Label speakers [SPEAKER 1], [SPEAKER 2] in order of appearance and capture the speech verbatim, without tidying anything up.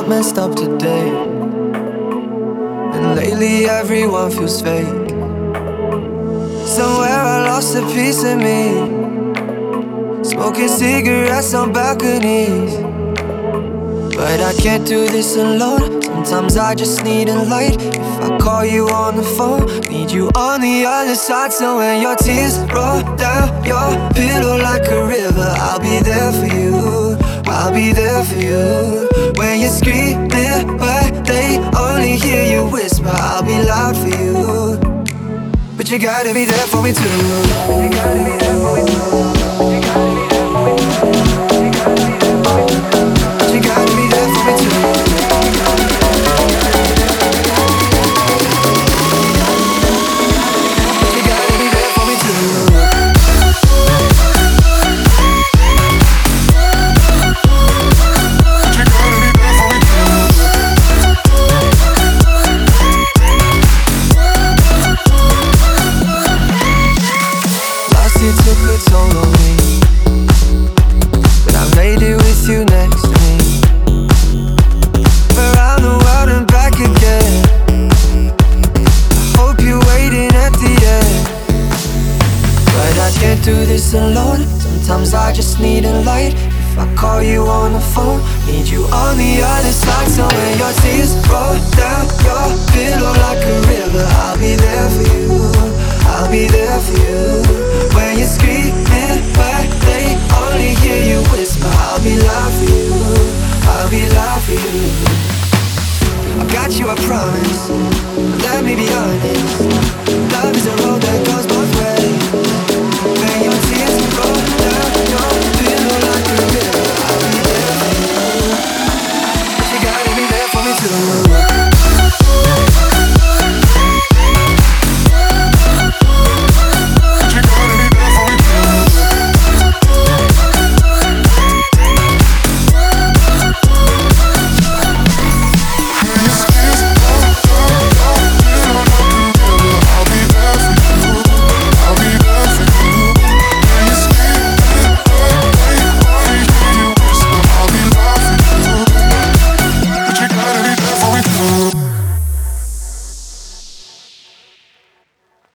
[SPEAKER 1] messed up today, and lately everyone feels fake. Somewhere I lost a piece of me, smoking cigarettes on balconies. But I can't do this alone. Sometimes I just need a light. If I call you on the phone, need you on the other side. So when your tears roll down your pillow like a river, I'll be there for you, I'll be there for you. When you're screaming but they only hear you whisper, I'll be loud for you. But you gotta be there for me too. You gotta be there for me too. You gotta be there for me too. You gotta be there for me too. You gotta be there for me too. Last year took a toll on me, but I made it with you next to me. Around the world and back again. I hope you're waiting at the end. But I can't do this alone. Sometimes I just need a light. If I call you on the phone, need you on the other side. So when your tears roll down your pillow like a river, I'll be there for you, I'll be there for you. When you're screaming but they only hear you